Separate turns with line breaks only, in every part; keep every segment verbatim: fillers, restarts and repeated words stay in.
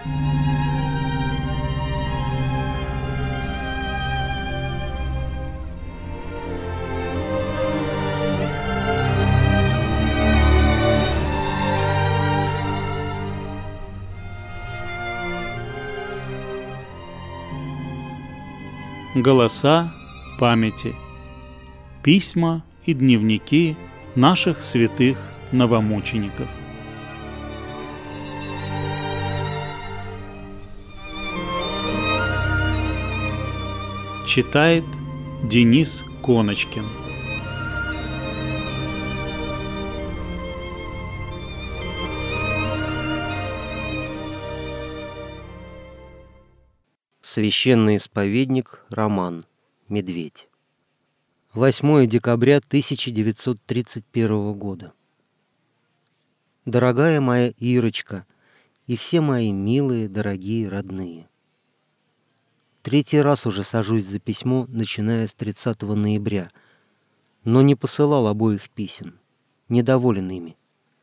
Голоса памяти. Письма и дневники наших святых новомучеников. Читает Денис Коночкин.
Священный исповедник Роман. Медведь. восьмое декабря тысяча девятьсот тридцать первого года. Дорогая моя Ирочка и все мои милые, дорогие, родные. Третий раз уже сажусь за письмо, начиная с тридцатого ноября, но не посылал обоих писем, недоволен ими.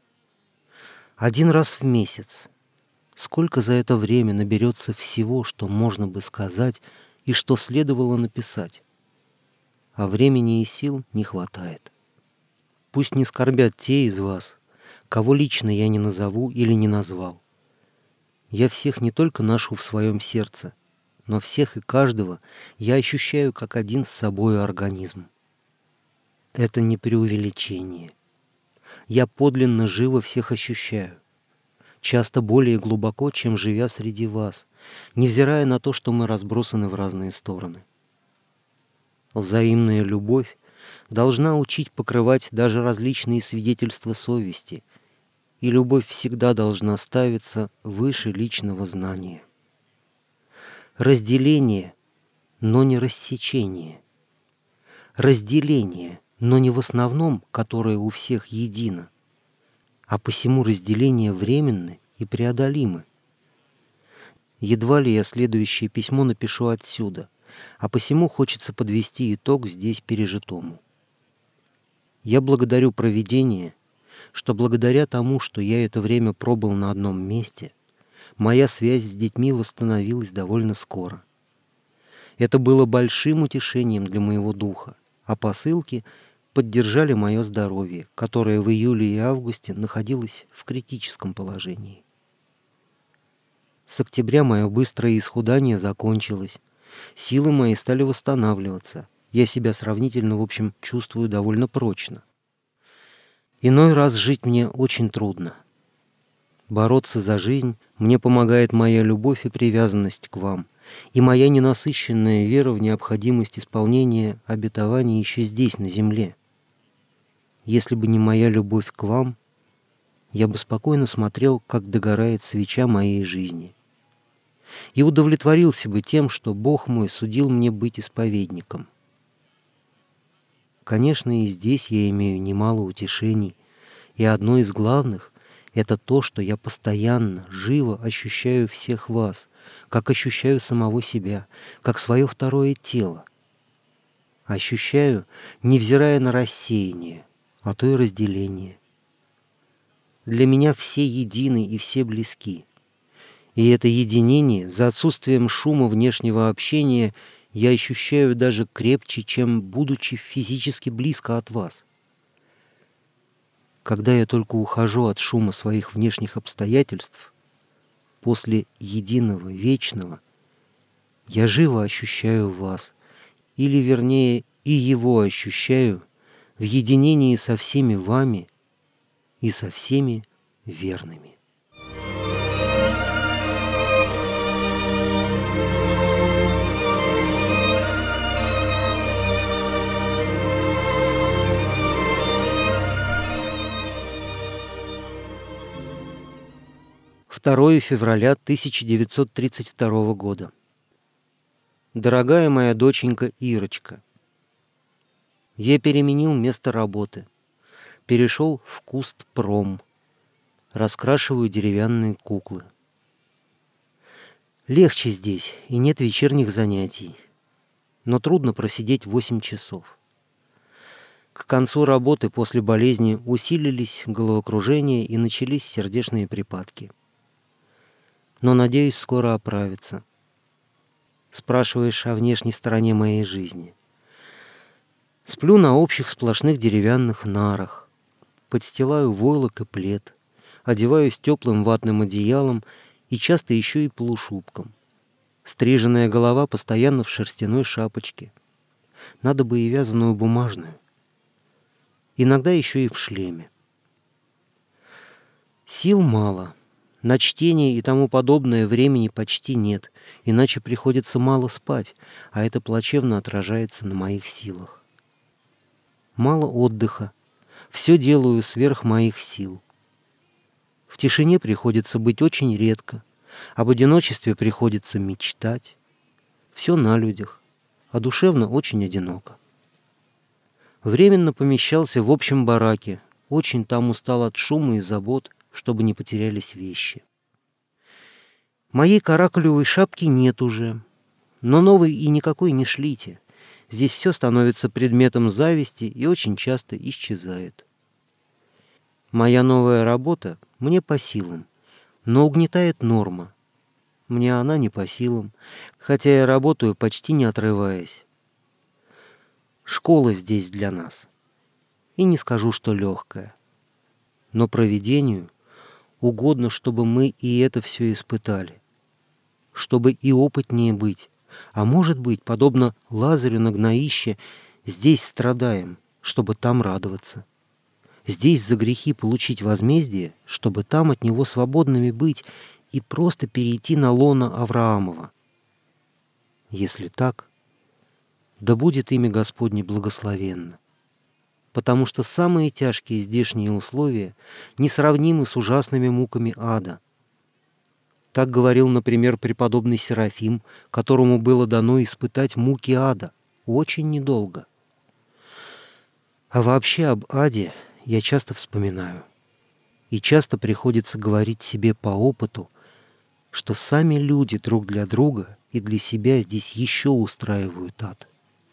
Один раз в месяц. Сколько за это время наберется всего, что можно бы сказать и что следовало написать. А времени и сил не хватает. Пусть не скорбят те из вас, кого лично я не назову или не назвал. Я всех не только ношу в своем сердце, но всех и каждого я ощущаю как один с собой организм. Это не преувеличение. Я подлинно живо всех ощущаю. Часто более глубоко, чем живя среди вас, невзирая на то, что мы разбросаны в разные стороны. Взаимная любовь должна учить покрывать даже различные свидетельства совести, и любовь всегда должна ставиться выше личного знания. Разделение, но не рассечение. Разделение, но не в основном, которое у всех едино, а посему разделения временны и преодолимы. Едва ли я следующее письмо напишу отсюда, а посему хочется подвести итог здесь пережитому. Я благодарю Провидение, что благодаря тому, что я это время пробыл на одном месте, моя связь с детьми восстановилась довольно скоро. Это было большим утешением для моего духа, а посылки поддержали мое здоровье, которое в июле и августе находилось в критическом положении. С октября мое быстрое исхудание закончилось, силы мои стали восстанавливаться, я себя сравнительно, в общем, чувствую довольно прочно. Иной раз жить мне очень трудно. Бороться за жизнь мне помогает моя любовь и привязанность к вам, и моя ненасыщенная вера в необходимость исполнения обетований еще здесь, на земле. Если бы не моя любовь к вам, я бы спокойно смотрел, как догорает свеча моей жизни, и удовлетворился бы тем, что Бог мой судил мне быть исповедником. Конечно, и здесь я имею немало утешений, и одно из главных — это то, что я постоянно, живо ощущаю всех вас, как ощущаю самого себя, как свое второе тело. Ощущаю, невзирая на рассеяние, а то и разделение. Для меня все едины и все близки. И это единение, за отсутствием шума внешнего общения, я ощущаю даже крепче, чем будучи физически близко от вас. Когда я только ухожу от шума своих внешних обстоятельств, после единого, вечного, я живо ощущаю вас, или, вернее, и его ощущаю в единении со всеми вами и со всеми верными. второе февраля тысяча девятьсот тридцать второго года. Дорогая моя доченька Ирочка, я переменил место работы, перешел в куст-пром, раскрашиваю деревянные куклы. Легче здесь, и нет вечерних занятий, но трудно просидеть восемь часов. К концу работы после болезни усилились головокружение и начались сердечные припадки. но надеюсь скоро оправиться. Спрашиваешь о внешней стороне моей жизни. Сплю на общих сплошных деревянных нарах, подстилаю войлок и плед, одеваюсь теплым ватным одеялом и часто еще и полушубком. Стриженная голова постоянно в шерстяной шапочке. Надо бы и вязаную бумажную. Иногда еще и в шлеме. Сил мало. На чтение и тому подобное времени почти нет, иначе приходится мало спать, а это плачевно отражается на моих силах. Мало отдыха. Все делаю сверх моих сил. В тишине приходится быть очень редко. Об одиночестве приходится мечтать. Все на людях, а душевно очень одиноко. Временно помещался в общем бараке. Очень там устал от шума и забот, чтобы не потерялись вещи. Моей каракулевой шапки нет уже. Но новой и никакой не шлите. Здесь все становится предметом зависти и очень часто исчезает. Моя новая работа мне по силам, но угнетает норма. Мне она не по силам, хотя я работаю почти не отрываясь. Школа здесь для нас. И не скажу, что легкая. Но провидению угодно, чтобы мы и это все испытали. Чтобы и опытнее быть. А может быть, подобно Лазарю на гноище, здесь страдаем, чтобы там радоваться. Здесь за грехи получить возмездие, чтобы там от него свободными быть и просто перейти на лоно Авраамова. Если так, да будет имя Господне благословенно. Потому что самые тяжкие здешние условия несравнимы с ужасными муками ада. Так говорил, например, преподобный Серафим, которому было дано испытать муки ада очень недолго. А вообще об аде я часто вспоминаю. И часто приходится говорить себе по опыту, что сами люди друг для друга и для себя здесь еще устраивают ад.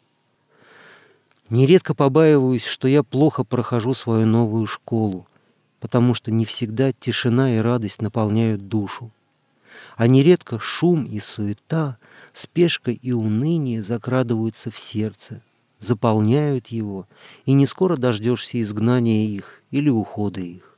Нередко побаиваюсь, что я плохо прохожу свою новую школу, потому что не всегда тишина и радость наполняют душу. А нередко шум и суета, спешка и уныние закрадываются в сердце, заполняют его, и не скоро дождешься изгнания их или ухода их.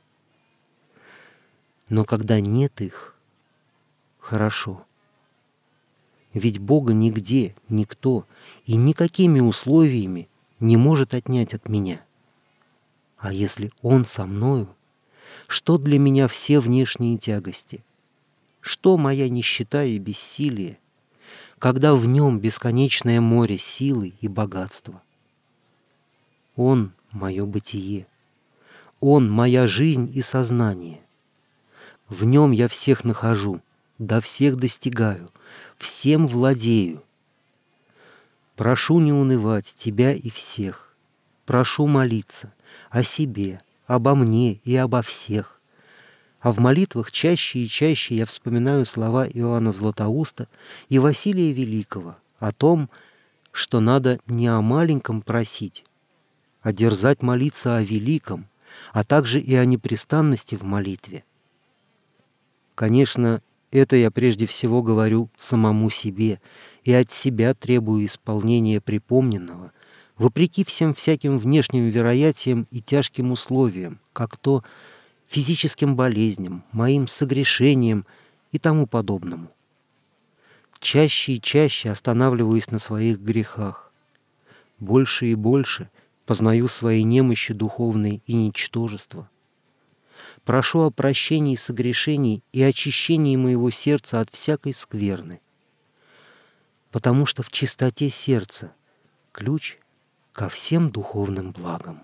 Но когда нет их, хорошо. Ведь Бога нигде, никто и никакими условиями не может отнять от меня. А если Он со мною, что для меня все внешние тягости? Что моя нищета и бессилие, когда в нем бесконечное море силы и богатства? Он — мое бытие. Он — моя жизнь и сознание. В нем я всех нахожу, до всех достигаю, всем владею. Прошу не унывать тебя и всех. Прошу молиться о себе, обо мне и обо всех. А в молитвах чаще и чаще я вспоминаю слова Иоанна Златоуста и Василия Великого о том, что надо не о маленьком просить, а дерзать молиться о великом, а также и о непрестанности в молитве. Конечно, это я прежде всего говорю самому себе и от себя требую исполнения припомненного, вопреки всем всяким внешним вероятиям и тяжким условиям, как то физическим болезням, моим согрешениям и тому подобному. Чаще и чаще останавливаюсь на своих грехах. Больше и больше познаю свои немощи духовные и ничтожества. Прошу о прощении согрешений и очищении моего сердца от всякой скверны. Потому что в чистоте сердца ключ ко всем духовным благам.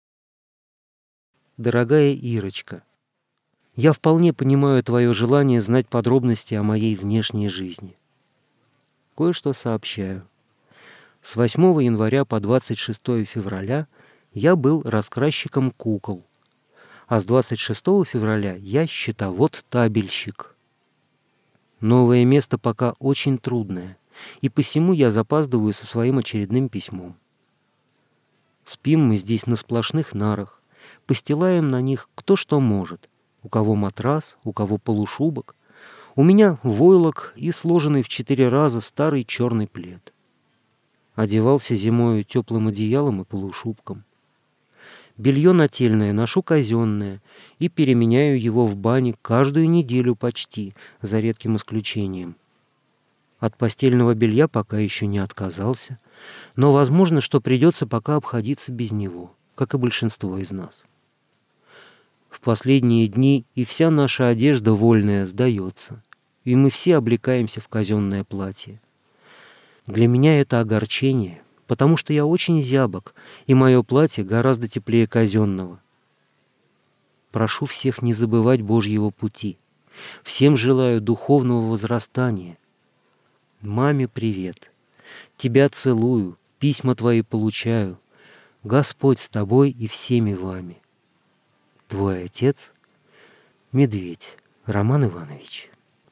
Дорогая Ирочка, я вполне понимаю твое желание знать подробности о моей внешней жизни. Кое-что сообщаю. С восьмого января по двадцать шестое февраля я был раскрасчиком кукол, а с двадцать шестого февраля я счетовод-табельщик. Новое место пока очень трудное, и посему я запаздываю со своим очередным письмом. Спим мы здесь на сплошных нарах, постилаем на них кто что может. У кого матрас, у кого полушубок, У меня войлок и сложенный в четыре раза старый черный плед. Одевался зимою теплым одеялом и полушубком. Белье нательное ношу казенное и переменяю его в бане каждую неделю почти, за редким исключением. От постельного белья пока еще не отказался, но возможно, что придется пока обходиться без него, как и большинство из нас. В последние дни и вся наша одежда вольная сдается, и мы все облекаемся в казенное платье. Для меня это огорчение, потому что я очень зябок, и мое платье гораздо теплее казенного. Прошу всех не забывать Божьего пути. Всем желаю духовного возрастания. Маме привет. Тебя целую, письма твои получаю. Господь с тобой и всеми вами. Твой отец, Медведь Роман Иванович.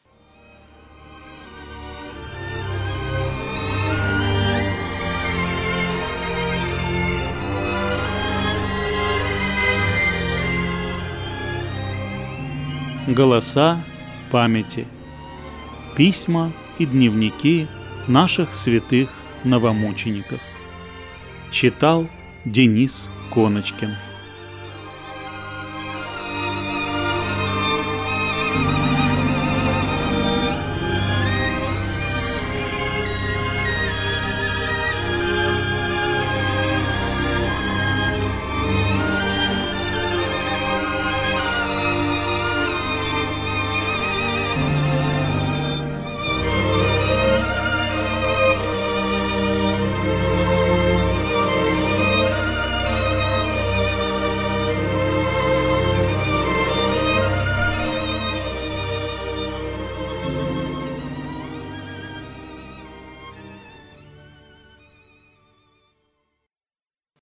Голоса памяти. Письма и дневники наших святых новомучеников. Читал Денис Коночкин.